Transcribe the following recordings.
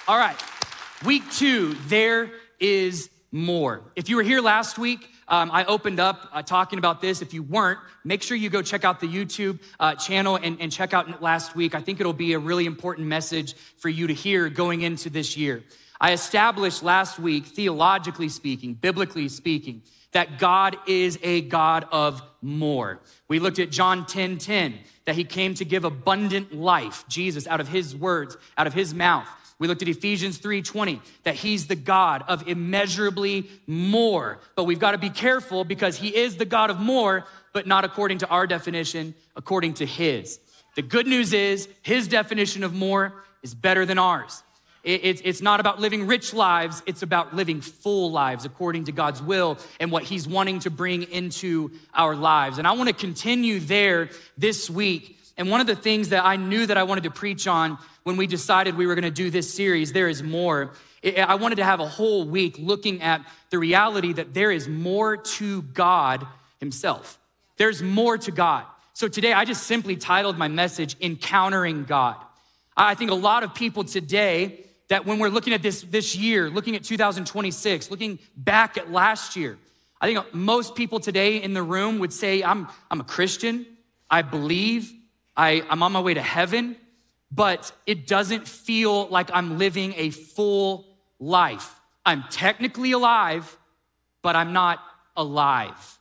All right, week 2, there is more. If you were here last week, I opened up talking about this. If you weren't, make sure you go check out the YouTube channel and check out last week. I think it'll be a really important message for you to hear going into this year. I established last week, theologically speaking, biblically speaking, that God is a God of more. We looked at John 10:10, that he came to give abundant life, Jesus, out of his words, out of his mouth. We looked at Ephesians 3:20, that he's the God of immeasurably more. But we've got to be careful because he is the God of more, but not according to our definition, according to his. The good news is his definition of more is better than ours. It's not about living rich lives, it's about living full lives according to God's will and what he's wanting to bring into our lives. And I want to continue there this week. And one of the things that I knew that I wanted to preach on when we decided we were going to do this series, There Is More, I wanted to have a whole week looking at the reality that there is more to God himself. There's more to God. So today I just simply titled my message, Encountering God. I think a lot of people today, that when we're looking at this year, looking at 2026, looking back at last year, I think most people today in the room would say, I'm a Christian, I believe, I'm on my way to heaven, but it doesn't feel like I'm living a full life. I'm technically alive, but I'm not alive.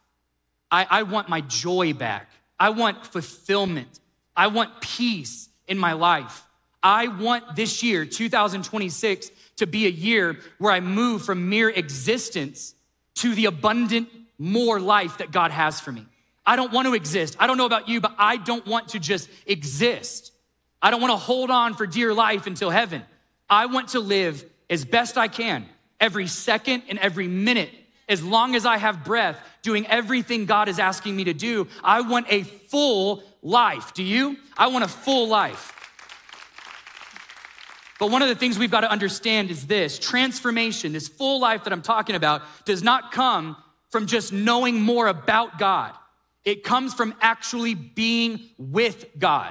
I want my joy back. I want fulfillment. I want peace in my life. I want this year, 2026, to be a year where I move from mere existence to the abundant, more life that God has for me. I don't want to exist. I don't know about you, but I don't want to just exist. I don't want to hold on for dear life until heaven. I want to live as best I can, every second and every minute, as long as I have breath, doing everything God is asking me to do. I want a full life. Do you? I want a full life. But one of the things we've got to understand is this: transformation, this full life that I'm talking about, does not come from just knowing more about God. It comes from actually being with God.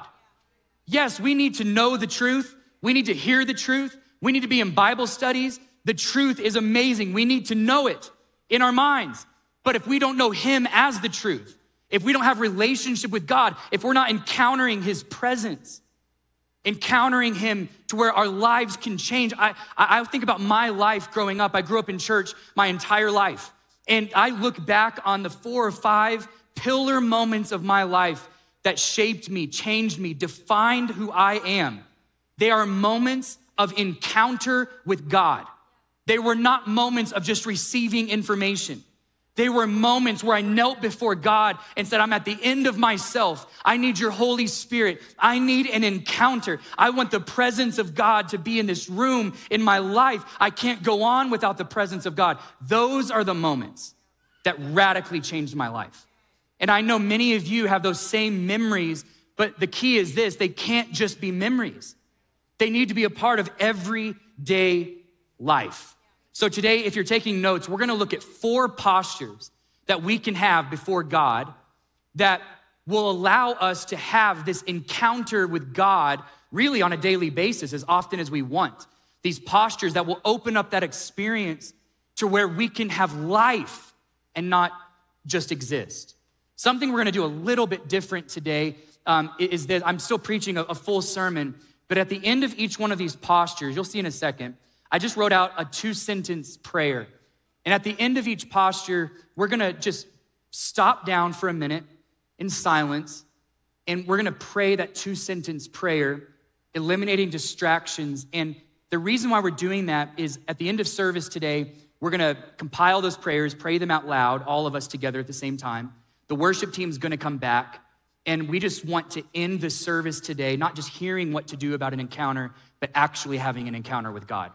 Yes, we need to know the truth. We need to hear the truth. We need to be in Bible studies. The truth is amazing. We need to know it in our minds. But if we don't know him as the truth, if we don't have relationship with God, if we're not encountering his presence, encountering him to where our lives can change. I think about my life growing up. I grew up in church my entire life. And I look back on the 4 or 5 pillar moments of my life that shaped me, changed me, defined who I am. They are moments of encounter with God. They were not moments of just receiving information. They were moments where I knelt before God and said, I'm at the end of myself. I need your Holy Spirit. I need an encounter. I want the presence of God to be in this room in my life. I can't go on without the presence of God. Those are the moments that radically changed my life. And I know many of you have those same memories, but the key is this: they can't just be memories. They need to be a part of everyday life. So today, if you're taking notes, we're gonna look at 4 postures that we can have before God that will allow us to have this encounter with God really on a daily basis, as often as we want. These postures that will open up that experience to where we can have life and not just exist. Something we're gonna do a little bit different today is that I'm still preaching a full sermon, but at the end of each one of these postures, you'll see in a second, I just wrote out a 2-sentence prayer. And at the end of each posture, we're gonna just stop down for a minute in silence, and we're gonna pray that 2-sentence prayer, eliminating distractions. And the reason why we're doing that is at the end of service today, we're gonna compile those prayers, pray them out loud, all of us together at the same time. The worship team's gonna come back, and we just want to end the service today, not just hearing what to do about an encounter, but actually having an encounter with God.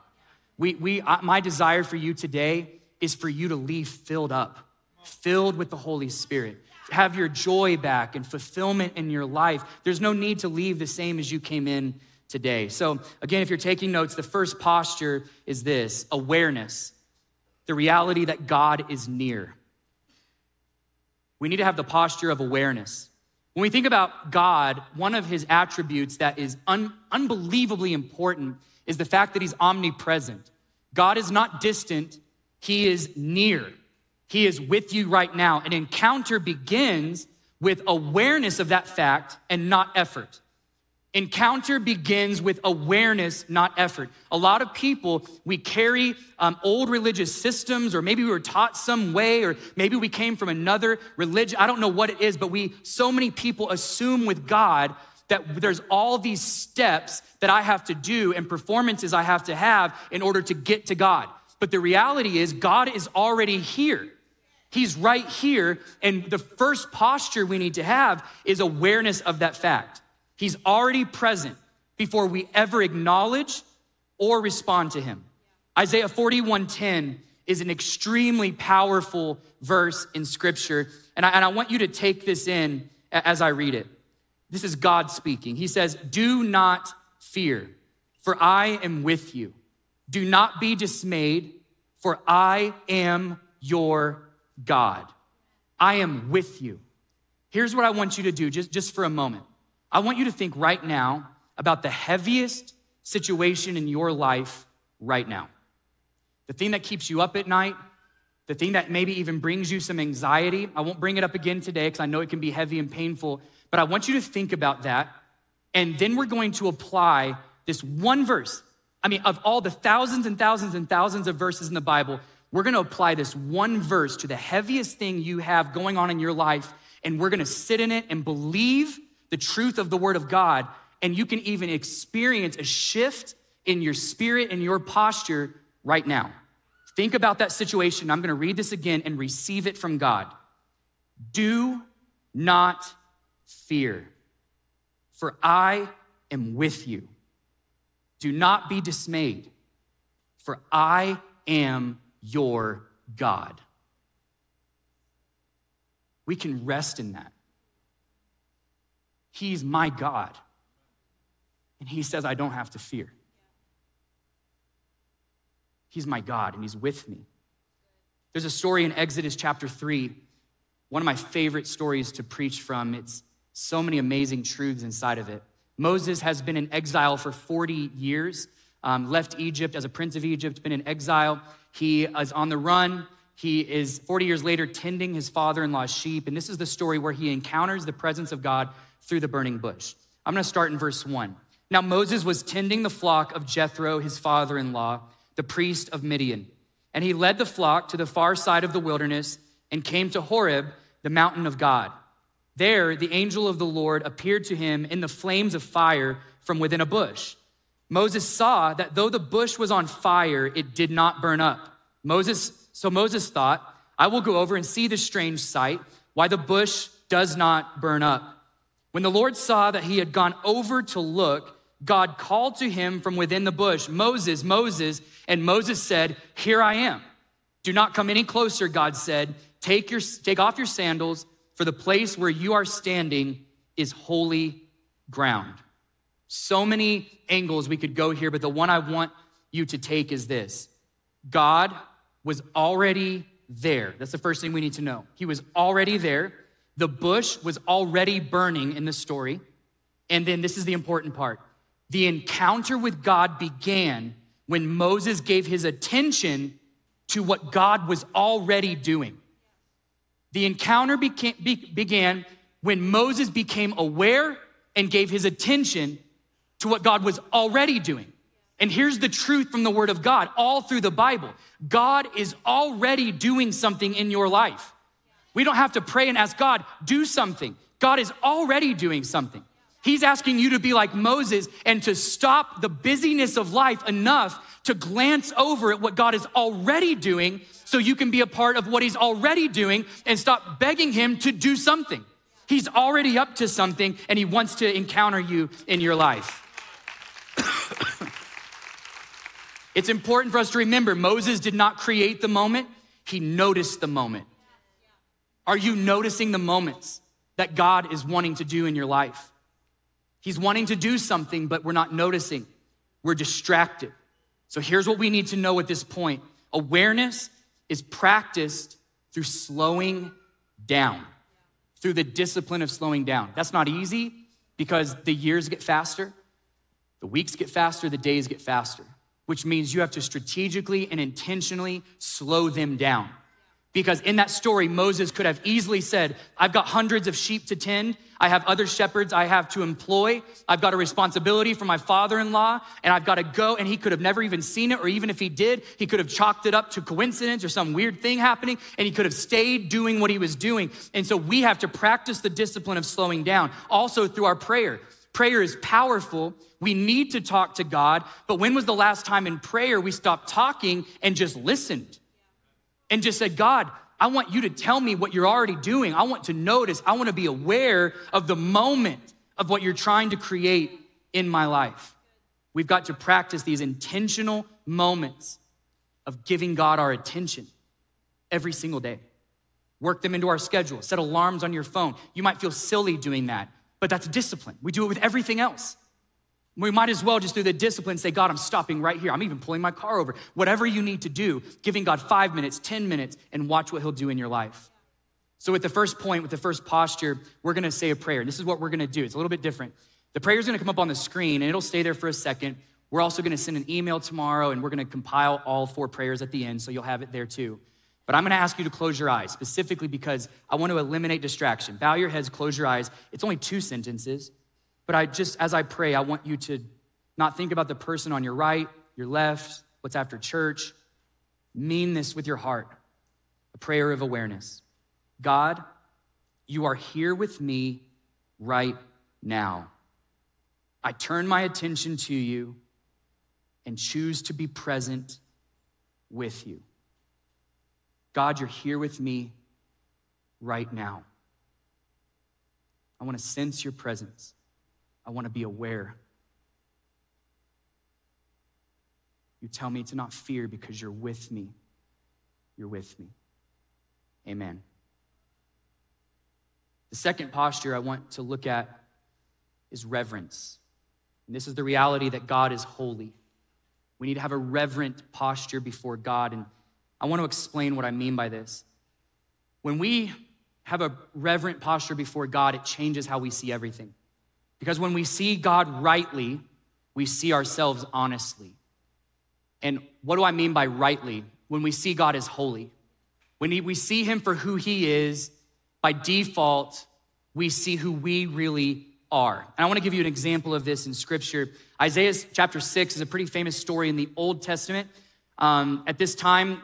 My desire for you today is for you to leave filled up, filled with the Holy Spirit. Have your joy back and fulfillment in your life. There's no need to leave the same as you came in today. So again, if you're taking notes, the first posture is this: awareness, the reality that God is near. We need to have the posture of awareness. When we think about God, one of his attributes that is unbelievably important is the fact that he's omnipresent. God is not distant, he is near. He is with you right now. An encounter begins with awareness of that fact and not effort. Encounter begins with awareness, not effort. A lot of people, we carry old religious systems, or maybe we were taught some way, or maybe we came from another religion. I don't know what it is, but so many people assume with God that there's all these steps that I have to do and performances I have to have in order to get to God. But the reality is God is already here. He's right here, and the first posture we need to have is awareness of that fact. He's already present before we ever acknowledge or respond to him. Isaiah 41:10 is an extremely powerful verse in scripture, and I want you to take this in as I read it. This is God speaking. He says, "Do not fear, for I am with you. Do not be dismayed, for I am your God." I am with you. Here's what I want you to do just for a moment. I want you to think right now about the heaviest situation in your life right now. The thing that keeps you up at night, the thing that maybe even brings you some anxiety. I won't bring it up again today because I know it can be heavy and painful, but I want you to think about that. And then we're going to apply this one verse. I mean, of all the thousands and thousands and thousands of verses in the Bible, we're gonna apply this one verse to the heaviest thing you have going on in your life, and we're gonna sit in it and believe the truth of the word of God, and you can even experience a shift in your spirit and your posture right now. Think about that situation. I'm gonna read this again and receive it from God. Do not fear, for I am with you. Do not be dismayed, for I am your God. We can rest in that. He's my God. And he says, I don't have to fear. He's my God and he's with me. There's a story in Exodus chapter 3, one of my favorite stories to preach from. It's so many amazing truths inside of it. Moses has been in exile for 40 years, left Egypt as a prince of Egypt, been in exile. He is on the run. He is 40 years later tending his father-in-law's sheep. And this is the story where he encounters the presence of God through the burning bush. I'm gonna start in verse 1. Now Moses was tending the flock of Jethro, his father-in-law, the priest of Midian. And he led the flock to the far side of the wilderness and came to Horeb, the mountain of God. There, the angel of the Lord appeared to him in the flames of fire from within a bush. Moses saw that though the bush was on fire, it did not burn up. So Moses thought, I will go over and see this strange sight, why the bush does not burn up. When the Lord saw that he had gone over to look, God called to him from within the bush, Moses, Moses, and Moses said, here I am. Do not come any closer, God said. Take off your sandals, for the place where you are standing is holy ground. So many angles we could go here, but the one I want you to take is this. God was already there. That's the first thing we need to know. He was already there. The bush was already burning in the story. And then this is the important part. The encounter with God began when Moses gave his attention to what God was already doing. The encounter began when Moses became aware and gave his attention to what God was already doing. And here's the truth from the word of God all through the Bible. God is already doing something in your life. We don't have to pray and ask God, do something. God is already doing something. He's asking you to be like Moses and to stop the busyness of life enough to glance over at what God is already doing so you can be a part of what he's already doing and stop begging him to do something. He's already up to something and he wants to encounter you in your life. It's important for us to remember, Moses did not create the moment, he noticed the moment. Are you noticing the moments that God is wanting to do in your life? He's wanting to do something, but we're not noticing. We're distracted. So here's what we need to know at this point. Awareness is practiced through slowing down, through the discipline of slowing down. That's not easy because the years get faster. The weeks get faster, the days get faster, which means you have to strategically and intentionally slow them down. Because in that story, Moses could have easily said, I've got hundreds of sheep to tend. I have other shepherds I have to employ. I've got a responsibility for my father-in-law, and I've got to go. And he could have never even seen it, or even if he did, he could have chalked it up to coincidence or some weird thing happening, and he could have stayed doing what he was doing. And so we have to practice the discipline of slowing down, also through our prayer. Prayer is powerful. We need to talk to God, but when was the last time in prayer we stopped talking and just listened? And just said, God, I want you to tell me what you're already doing. I want to notice. I want to be aware of the moment of what you're trying to create in my life. We've got to practice these intentional moments of giving God our attention every single day. Work them into our schedule. Set alarms on your phone. You might feel silly doing that, but that's discipline. We do it with everything else. We might as well just do the discipline and say, God, I'm stopping right here. I'm even pulling my car over. Whatever you need to do, giving God 5 minutes, 10 minutes, and watch what he'll do in your life. So with the first point, with the first posture, we're gonna say a prayer. This is what we're gonna do. It's a little bit different. The prayer's gonna come up on the screen and it'll stay there for a second. We're also gonna send an email tomorrow and we're gonna compile all 4 prayers at the end, so you'll have it there too. But I'm gonna ask you to close your eyes, specifically because I want to eliminate distraction. Bow your heads, close your eyes. It's only 2 sentences. But as I pray, I want you to not think about the person on your right, your left, what's after church. Mean this with your heart, a prayer of awareness. God, you are here with me right now. I turn my attention to you and choose to be present with you. God, you're here with me right now. I want to sense your presence. I want to be aware. You tell me to not fear because you're with me. You're with me. Amen. The second posture I want to look at is reverence. And this is the reality that God is holy. We need to have a reverent posture before God. And I want to explain what I mean by this. When we have a reverent posture before God, it changes how we see everything. Because when we see God rightly, we see ourselves honestly. And what do I mean by rightly? When we see God as holy. When we see him for who he is, by default, we see who we really are. And I want to give you an example of this in scripture. Isaiah chapter 6 is a pretty famous story in the Old Testament. At this time,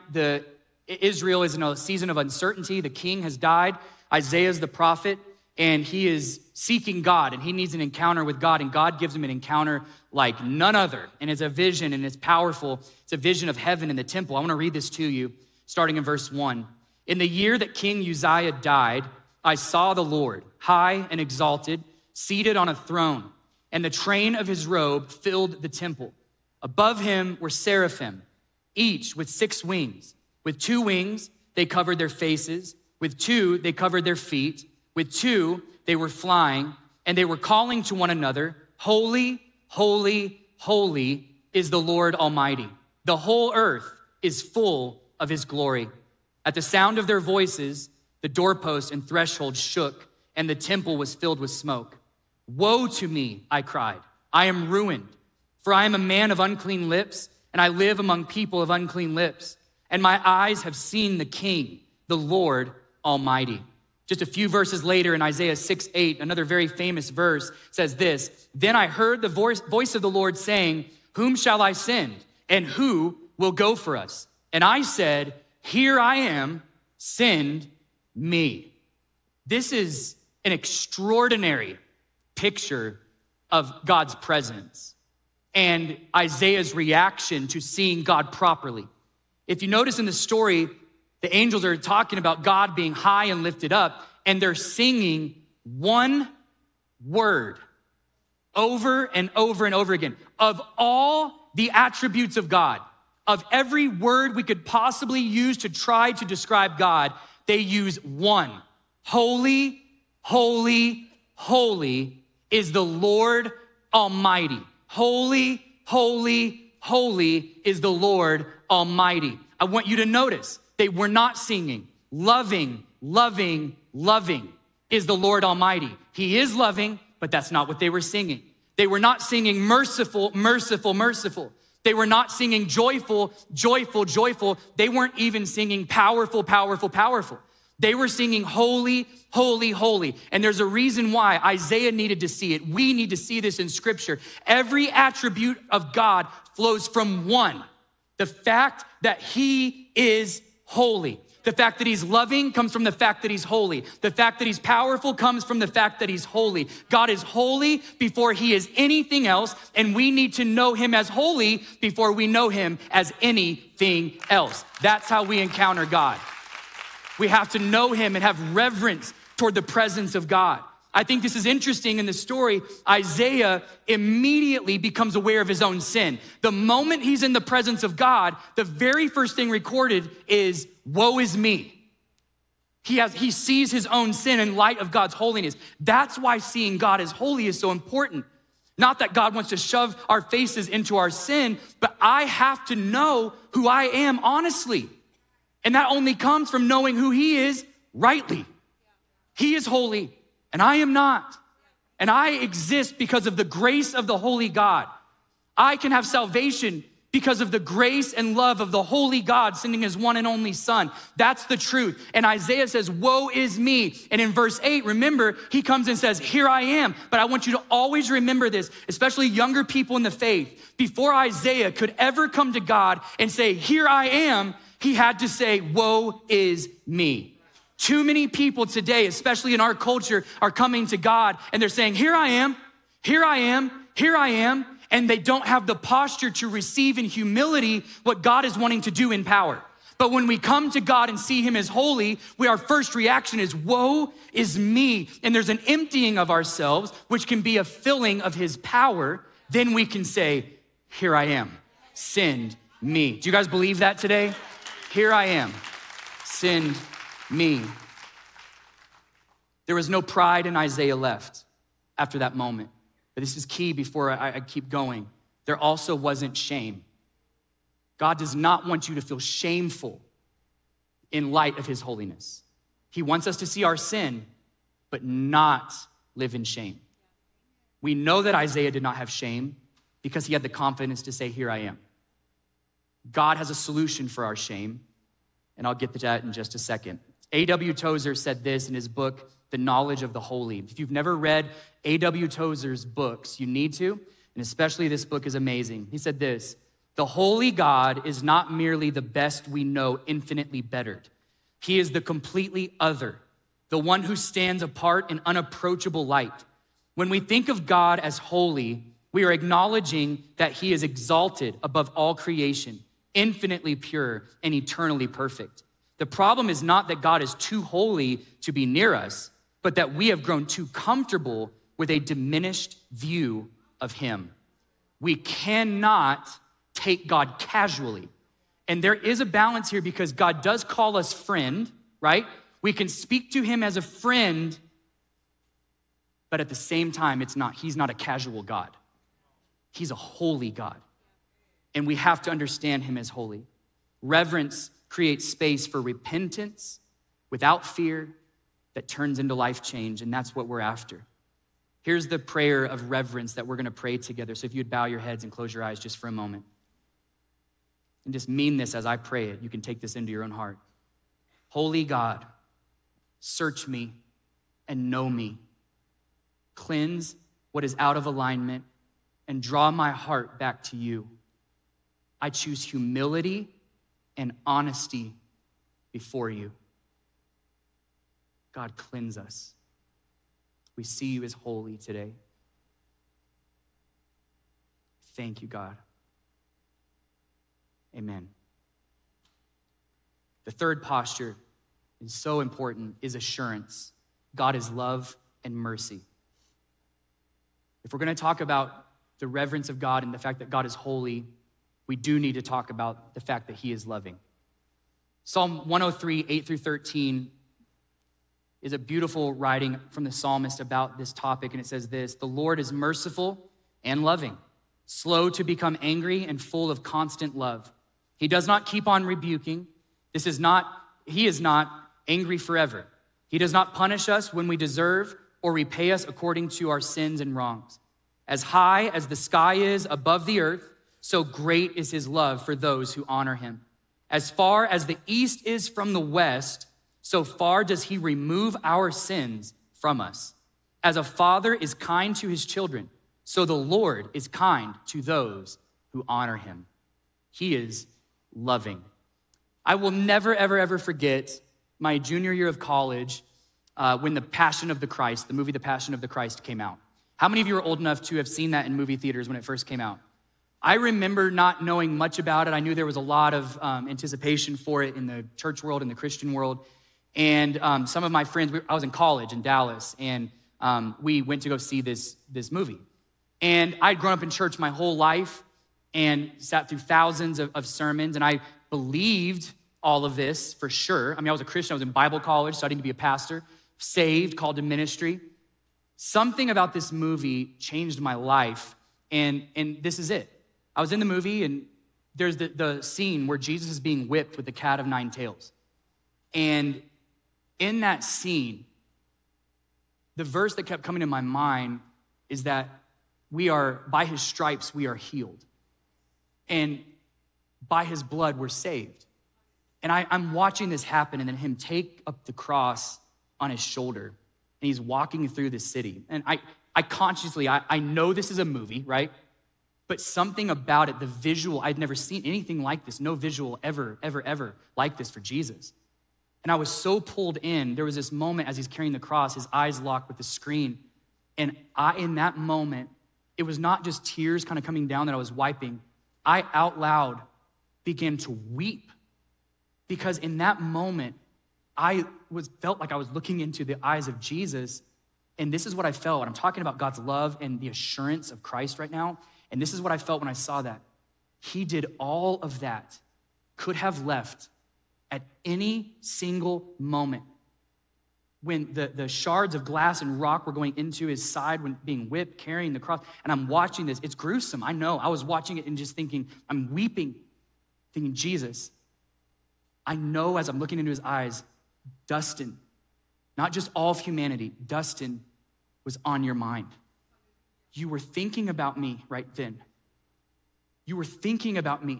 Israel is in a season of uncertainty. The king has died. Isaiah is the prophet. And he is seeking God, and he needs an encounter with God, and God gives him an encounter like none other. And it's a vision, and it's powerful. It's a vision of heaven in the temple. I want to read this to you, starting in verse 1. In the year that King Uzziah died, I saw the Lord, high and exalted, seated on a throne, and the train of his robe filled the temple. Above him were seraphim, each with 6 wings. With 2 wings, they covered their faces. With 2, they covered their feet. With 2, they were flying, and they were calling to one another, Holy, holy, holy is the Lord Almighty. The whole earth is full of his glory. At the sound of their voices, the doorpost and threshold shook, and the temple was filled with smoke. Woe to me, I cried. I am ruined, for I am a man of unclean lips, and I live among people of unclean lips. And my eyes have seen the King, the Lord Almighty. Just a few verses later in Isaiah 6:8, another very famous verse says this, Then I heard the voice of the Lord saying, Whom shall I send? And who will go for us? And I said, Here I am, send me. This is an extraordinary picture of God's presence and Isaiah's reaction to seeing God properly. If you notice in the story, the angels are talking about God being high and lifted up, and they're singing one word over and over and over again. Of all the attributes of God, of every word we could possibly use to try to describe God, they use one. Holy, holy, holy is the Lord Almighty. Holy, holy, holy is the Lord Almighty. I want you to notice, they were not singing, loving, loving, loving is the Lord Almighty. He is loving, but that's not what they were singing. They were not singing merciful, merciful, merciful. They were not singing joyful, joyful, joyful. They weren't even singing powerful, powerful, powerful. They were singing holy, holy, holy. And there's a reason why Isaiah needed to see it. We need to see this in scripture. Every attribute of God flows from one, the fact that he is holy. The fact that he's loving comes from the fact that he's holy. The fact that he's powerful comes from the fact that he's holy. God is holy before he is anything else, and we need to know him as holy before we know him as anything else. That's how we encounter God. We have to know him and have reverence toward the presence of God. I think this is interesting in the story. Isaiah immediately becomes aware of his own sin. The moment he's in the presence of God, the very first thing recorded is, woe is me. He sees his own sin in light of God's holiness. That's why seeing God as holy is so important. Not that God wants to shove our faces into our sin, but I have to know who I am honestly. And that only comes from knowing who he is rightly. He is holy. And I am not. And I exist because of the grace of the holy God. I can have salvation because of the grace and love of the holy God sending his one and only son. That's the truth. And Isaiah says, woe is me. And in verse 8, remember, he comes and says, here I am. But I want you to always remember this, especially younger people in the faith. Before Isaiah could ever come to God and say, here I am, he had to say, woe is me. Too many people today, especially in our culture, are coming to God and they're saying, here I am, here I am, here I am. And they don't have the posture to receive in humility what God is wanting to do in power. But when we come to God and see him as holy, our first reaction is, woe is me. And there's an emptying of ourselves, which can be a filling of his power. Then we can say, here I am, send me. Do you guys believe that today? Here I am, send me. There was no pride in Isaiah left after that moment. But this is key before I keep going. There also wasn't shame. God does not want you to feel shameful in light of his holiness. He wants us to see our sin, but not live in shame. We know that Isaiah did not have shame because he had the confidence to say, here I am. God has a solution for our shame, and I'll get to that in just a second. A.W. Tozer said this in his book, The Knowledge of the Holy. If you've never read A.W. Tozer's books, you need to, and especially this book is amazing. He said this, the holy God is not merely the best we know, infinitely bettered. He is the completely other, the one who stands apart in unapproachable light. When we think of God as holy, we are acknowledging that he is exalted above all creation, infinitely pure and eternally perfect. The problem is not that God is too holy to be near us, but that we have grown too comfortable with a diminished view of him. We cannot take God casually. And there is a balance here because God does call us friend, right? We can speak to him as a friend, but at the same time, he's not a casual God. He's a holy God. And we have to understand him as holy. Reverence creates space for repentance without fear that turns into life change, and that's what we're after. Here's the prayer of reverence that we're gonna pray together. So if you'd bow your heads and close your eyes just for a moment. And just mean this as I pray it. You can take this into your own heart. Holy God, search me and know me. Cleanse what is out of alignment and draw my heart back to you. I choose humility and honesty before you. God, cleanse us. We see you as holy today. Thank you, God. Amen. The third posture is so important, is assurance. God is love and mercy. If we're gonna talk about the reverence of God and the fact that God is holy, we do need to talk about the fact that he is loving. Psalm 103, 8 through 13 is a beautiful writing from the psalmist about this topic, and it says this, the Lord is merciful and loving, slow to become angry and full of constant love. He does not keep on rebuking. He is not angry forever. He does not punish us when we deserve or repay us according to our sins and wrongs. As high as the sky is above the earth, so great is his love for those who honor him. As far as the east is from the west, so far does he remove our sins from us. As a father is kind to his children, so the Lord is kind to those who honor him. He is loving. I will never, ever, ever forget my junior year of college when The Passion of the Christ, the movie The Passion of the Christ came out. How many of you are old enough to have seen that in movie theaters when it first came out? I remember not knowing much about it. I knew there was a lot of anticipation for it in the church world, in the Christian world. And some of my friends, I was in college in Dallas, and we went to go see this movie. And I'd grown up in church my whole life and sat through thousands of sermons, and I believed all of this for sure. I mean, I was a Christian. I was in Bible college, studying to be a pastor, saved, called to ministry. Something about this movie changed my life, and this is it. I was in the movie, and there's the scene where Jesus is being whipped with the cat of nine tails. And in that scene, the verse that kept coming to my mind is that by his stripes, we are healed. And by his blood, we're saved. And I'm watching this happen, and then him take up the cross on his shoulder, and he's walking through the city. And I consciously, I know this is a movie, right? But something about it, the visual, I'd never seen anything like this, no visual ever like this for Jesus. And I was so pulled in. There was this moment as he's carrying the cross, his eyes locked with the screen. And in that moment, it was not just tears kind of coming down that I was wiping. I out loud began to weep, because in that moment, felt like I was looking into the eyes of Jesus, and this is what I felt. And I'm talking about God's love and the assurance of Christ right now, and this is what I felt when I saw that. He did all of that, could have left at any single moment. When the shards of glass and rock were going into his side when being whipped, carrying the cross, and I'm watching this. It's gruesome, I know. I was watching it and just thinking, I'm weeping, thinking, Jesus, I know as I'm looking into his eyes, Dustin, not just all of humanity, Dustin was on your mind. You were thinking about me right then. You were thinking about me.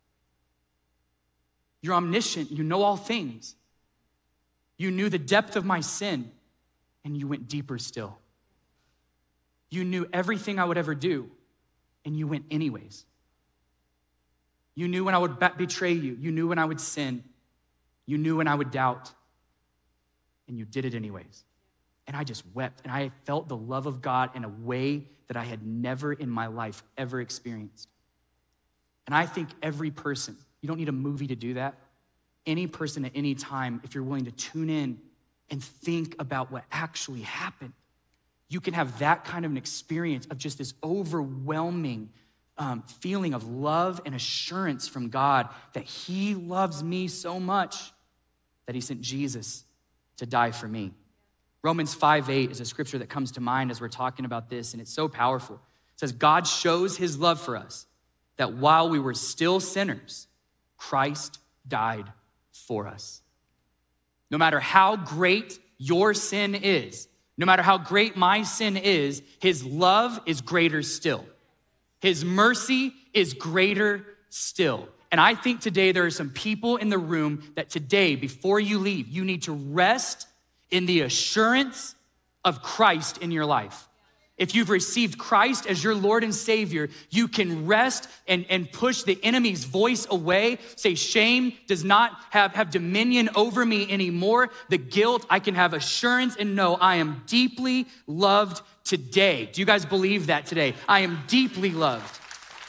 You're omniscient, you know all things. You knew the depth of my sin, and you went deeper still. You knew everything I would ever do, and you went anyways. You knew when I would betray you. You knew when I would sin. You knew when I would doubt, and you did it anyways. And I just wept, and I felt the love of God in a way that I had never in my life ever experienced. And I think every person, you don't need a movie to do that. Any person at any time, if you're willing to tune in and think about what actually happened, you can have that kind of an experience of just this overwhelming feeling of love and assurance from God that he loves me so much that he sent Jesus to die for me. Romans 5:8 is a scripture that comes to mind as we're talking about this, and it's so powerful. It says, God shows his love for us, that while we were still sinners, Christ died for us. No matter how great your sin is, no matter how great my sin is, his love is greater still. His mercy is greater still. And I think today there are some people in the room that today, before you leave, you need to rest in the assurance of Christ in your life. If you've received Christ as your Lord and Savior, you can rest and push the enemy's voice away. Say, shame does not have dominion over me anymore. The guilt, I can have assurance and know I am deeply loved today. Do you guys believe that today? I am deeply loved.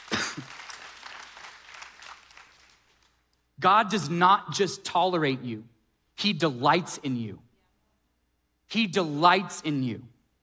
God does not just tolerate you. He delights in you. He delights in you.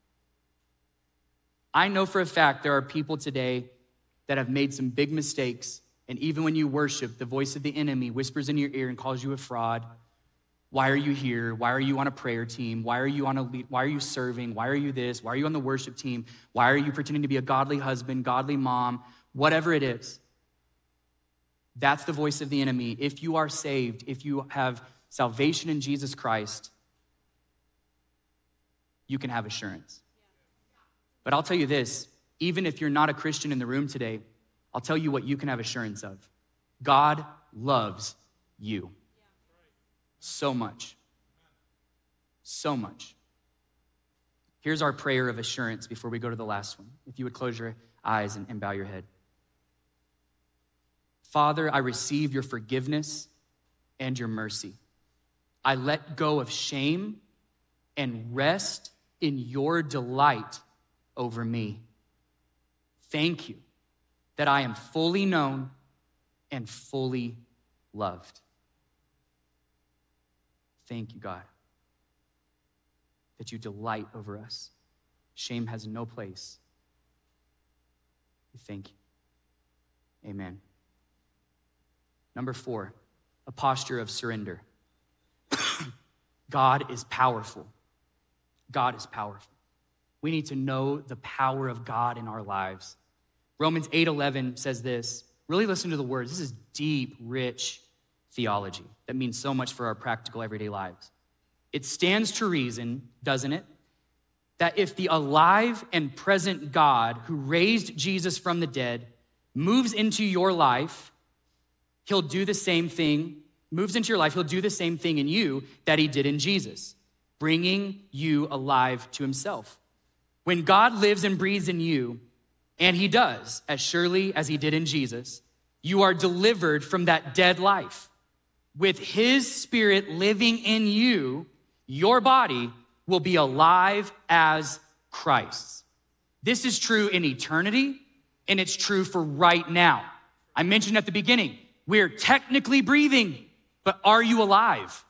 I know for a fact there are people today that have made some big mistakes, and even when you worship, the voice of the enemy whispers in your ear and calls you a fraud. Why are you here? Why are you on a prayer team? Why are you why are you serving? Why are you this? Why are you on the worship team? Why are you pretending to be a godly husband, godly mom, whatever it is? That's the voice of the enemy. If you are saved, if you have salvation in Jesus Christ, you can have assurance. But I'll tell you this, even if you're not a Christian in the room today, I'll tell you what you can have assurance of. God loves you so much. So much. Here's our prayer of assurance before we go to the last one. If you would close your eyes and bow your head. Father, I receive your forgiveness and your mercy. I let go of shame and rest in your delight over me. Thank you that I am fully known and fully loved. Thank you, God, that you delight over us. Shame has no place. We thank you. Amen. Number 4, a posture of surrender. God is powerful. God is powerful. We need to know the power of God in our lives. Romans 8:11 says this. Really listen to the words. This is deep, rich theology that means so much for our practical everyday lives. It stands to reason, doesn't it, that if the alive and present God who raised Jesus from the dead moves into your life, he'll do the same thing, moves into your life, he'll do the same thing in you that he did in Jesus, bringing you alive to himself. When God lives and breathes in you, and he does, as surely as he did in Jesus, you are delivered from that dead life. With his spirit living in you, your body will be alive as Christ's. This is true in eternity, and it's true for right now. I mentioned at the beginning, we're technically breathing, but are you alive?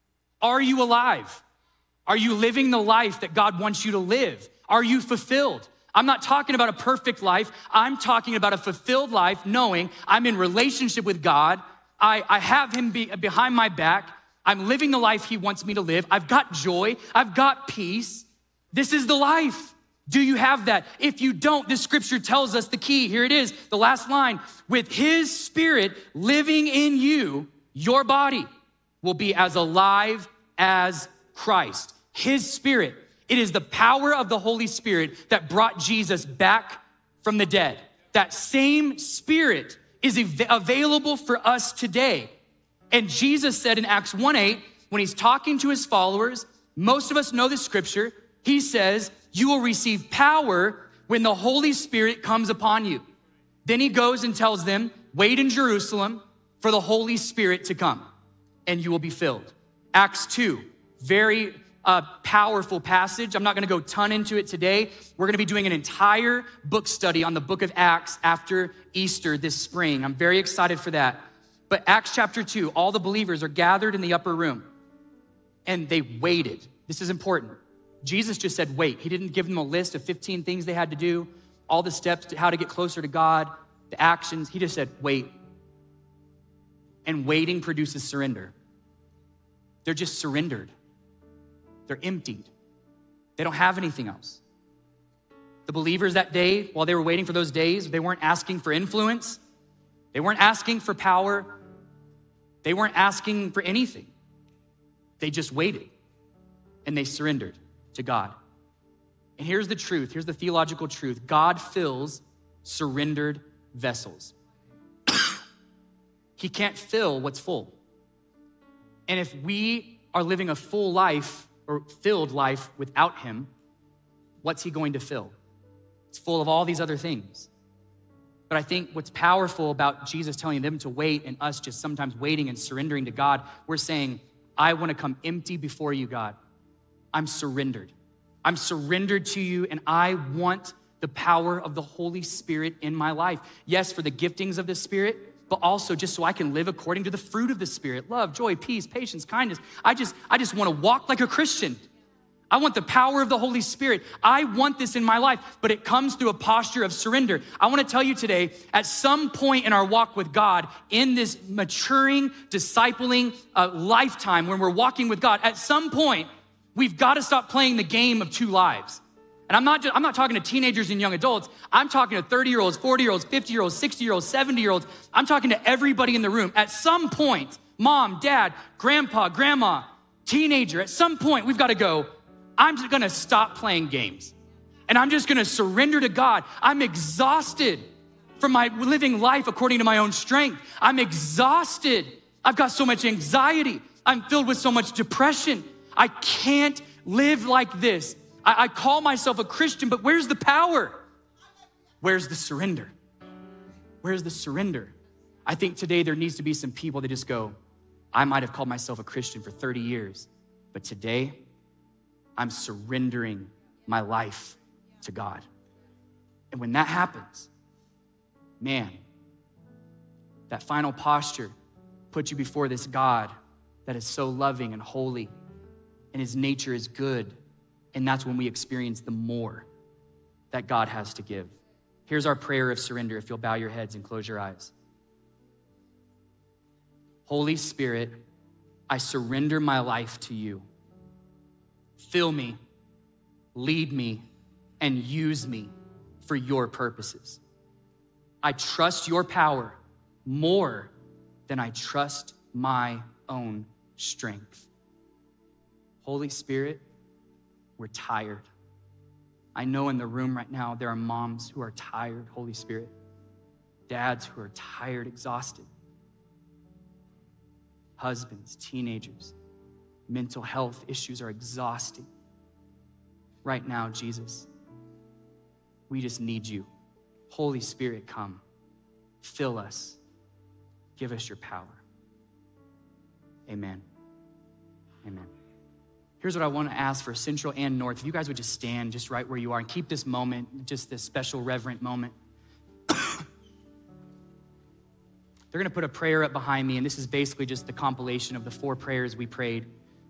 Are you alive? Are you living the life that God wants you to live? Are you fulfilled? I'm not talking about a perfect life. I'm talking about a fulfilled life, knowing I'm in relationship with God. I have him behind my back. I'm living the life he wants me to live. I've got joy. I've got peace. This is the life. Do you have that? If you don't, this scripture tells us the key. Here it is, the last line. With his spirit living in you, your body will be as alive as Christ. His spirit. It is the power of the Holy Spirit that brought Jesus back from the dead. That same spirit is available for us today. And Jesus said in Acts 1:8, when he's talking to his followers, most of us know this scripture, he says, you will receive power when the Holy Spirit comes upon you. Then he goes and tells them, wait in Jerusalem for the Holy Spirit to come, and you will be filled. Acts 2, very powerful passage. I'm not gonna go ton into it today. We're gonna be doing an entire book study on the book of Acts after Easter this spring. I'm very excited for that. But Acts chapter 2, all the believers are gathered in the upper room and they waited. This is important. Jesus just said, wait. He didn't give them a list of 15 things they had to do, all the steps to how to get closer to God, the actions. He just said, wait. And waiting produces surrender. They're just surrendered. They're emptied. They don't have anything else. The believers that day, while they were waiting for those days, they weren't asking for influence. They weren't asking for power. They weren't asking for anything. They just waited and they surrendered to God. And here's the truth. Here's the theological truth. God fills surrendered vessels. He can't fill what's full. And if we are living a full life or filled life without him, what's he going to fill? It's full of all these other things. But I think what's powerful about Jesus telling them to wait and us just sometimes waiting and surrendering to God, we're saying, I want to come empty before you, God. I'm surrendered. I'm surrendered to you, and I want the power of the Holy Spirit in my life. Yes, for the giftings of the Spirit, but also just so I can live according to the fruit of the Spirit: love, joy, peace, patience, kindness. I just want to walk like a Christian. I want the power of the Holy Spirit. I want this in my life, but it comes through a posture of surrender. I want to tell you today, at some point in our walk with God, in this maturing, discipling lifetime, when we're walking with God, at some point, we've got to stop playing the game of two lives. And I'm not talking to teenagers and young adults. I'm talking to 30-year-olds, 40-year-olds, 50-year-olds, 60-year-olds, 70-year-olds. I'm talking to everybody in the room. At some point, mom, dad, grandpa, grandma, teenager, at some point, we've got to go, I'm just gonna stop playing games. and I'm just gonna surrender to God. I'm exhausted from my living life according to my own strength. I'm exhausted. I've got so much anxiety. I'm filled with so much depression. I can't live like this. I call myself a Christian, but where's the power? Where's the surrender? Where's the surrender? I think today there needs to be some people that just go, I might have called myself a Christian for 30 years, but today I'm surrendering my life to God. And when that happens, man, that final posture puts you before this God that is so loving and holy, and his nature is good. And that's when we experience the more that God has to give. Here's our prayer of surrender, if you'll bow your heads and close your eyes. Holy Spirit, I surrender my life to you. Fill me, lead me, and use me for your purposes. I trust your power more than I trust my own strength. Holy Spirit, we're tired. I know in the room right now, there are moms who are tired, Holy Spirit. Dads who are tired, exhausted. Husbands, teenagers, mental health issues are exhausting. Right now, Jesus, we just need you. Holy Spirit, come. Fill us. Give us your power. Amen. Amen. Here's what I want to ask for Central and North. If you guys would just stand just right where you are and keep this moment, just this special reverent moment. They're gonna put a prayer up behind me, and this is basically just the compilation of the 4 prayers we prayed.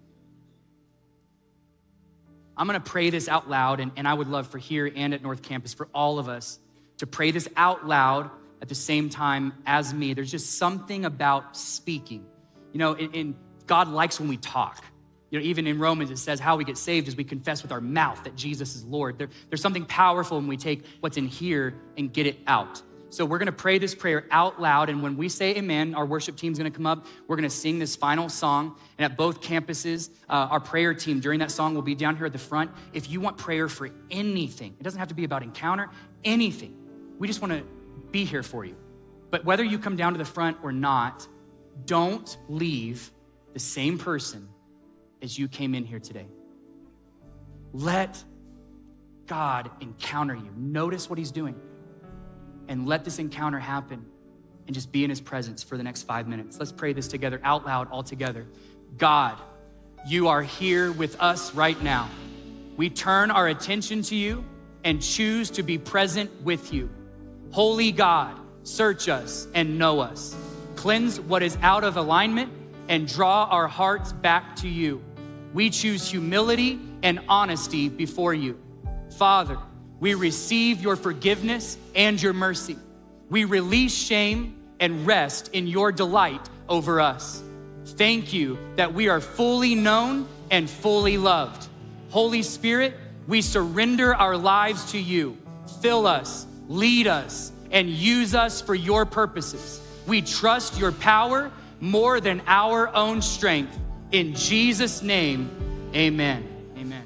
I'm gonna pray this out loud, and I would love for here and at North Campus for all of us to pray this out loud at the same time as me. There's just something about speaking. You know, God likes when we talk. You know, even in Romans, it says how we get saved is we confess with our mouth that Jesus is Lord. There's something powerful when we take what's in here and get it out. So we're gonna pray this prayer out loud, and when we say amen, our worship team's gonna come up. We're gonna sing this final song, and at both campuses, our prayer team during that song will be down here at the front. If you want prayer for anything, it doesn't have to be about Encounter, anything. We just wanna be here for you. But whether you come down to the front or not, don't leave the same person as you came in here today. Let God encounter you. Notice what he's doing. And let this encounter happen and just be in his presence for the next 5 minutes. Let's pray this together out loud, all together. God, you are here with us right now. We turn our attention to you and choose to be present with you. Holy God, search us and know us. Cleanse what is out of alignment and draw our hearts back to you. We choose humility and honesty before you. Father, we receive your forgiveness and your mercy. We release shame and rest in your delight over us. Thank you that we are fully known and fully loved. Holy Spirit, we surrender our lives to you. Fill us, lead us, and use us for your purposes. We trust your power more than our own strength. In Jesus' name, amen.